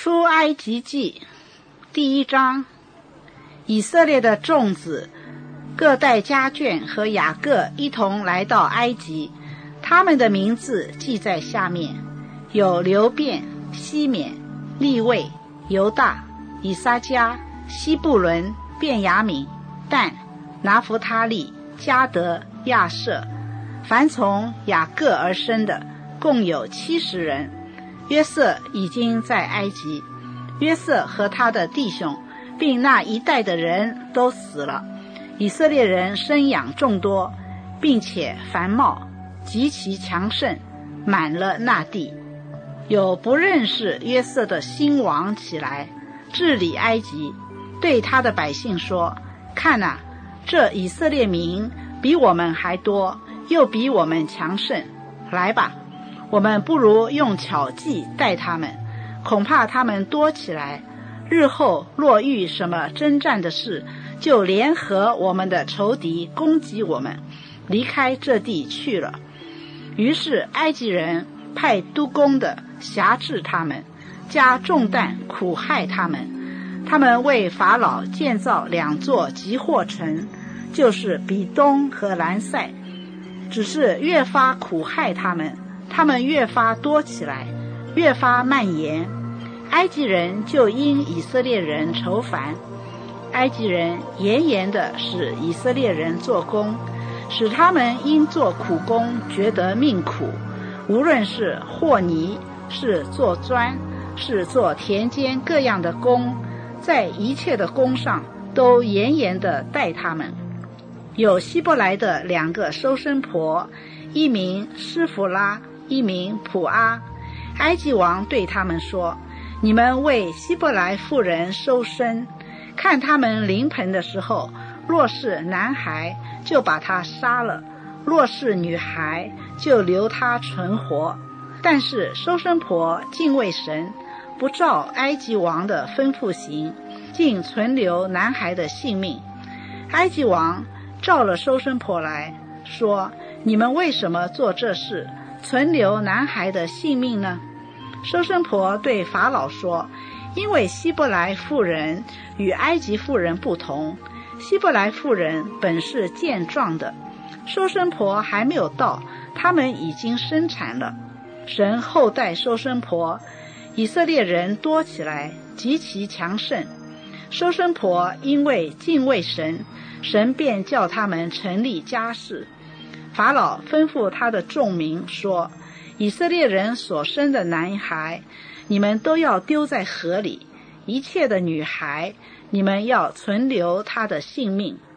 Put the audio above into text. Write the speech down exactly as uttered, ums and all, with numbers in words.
出埃及记第一章，以色列的众子各带家眷和雅各一同来到埃及，他们的名字记在下面：有流便、西缅、利未、犹大、以撒迦、西布伦、便雅悯、但、拿弗他利、迦得、亚设，凡从雅各而生的共有七十人。约瑟已经在埃及，约瑟和他的弟兄并那一代的人都死了。以色列人生养众多，并且繁茂，极其强盛，满了那地。有不认识约瑟的新王起来，治理埃及，对他的百姓说：看啊，这以色列民比我们还多，又比我们强盛。来吧，我们不如用巧计待他们，恐怕他们多起来，日后若遇什么征战的事，就联合我们的仇敌攻击我们，离开这地去了。于是埃及人派督工的辖制他们，加重担苦害他们。他们为法老建造两座集货城，就是比东和兰塞，只是越发苦害他们，他们越发多起来，越发蔓延。埃及人就因以色列人愁烦，埃及人严严地使以色列人做工，使他们因做苦工觉得命苦，无论是和泥，是做砖，是做田间各样的工，在一切的工上都严严地待他们。有希伯来的两个收生婆，一名施弗拉，一名普阿。埃及王对他们说：你们为希伯来妇人收生，看他们临盆的时候，若是男孩，就把他杀了；若是女孩，就留他存活。但是收生婆敬畏神，不照埃及王的吩咐行，竟存留男孩的性命。埃及王召了收生婆来，说：你们为什么做这事，存留男孩的性命呢？收生婆对法老说：因为希伯来妇人与埃及妇人不同，希伯来妇人本是健壮的，收生婆还没有到，他们已经生产了。神厚待收生婆，以色列人多起来，极其强盛。收生婆因为敬畏神，神便叫他们成立家室。法老吩咐他的众民说：以色列人所生的男孩，你们都要丢在河里；一切的女孩，你们要存留她的性命。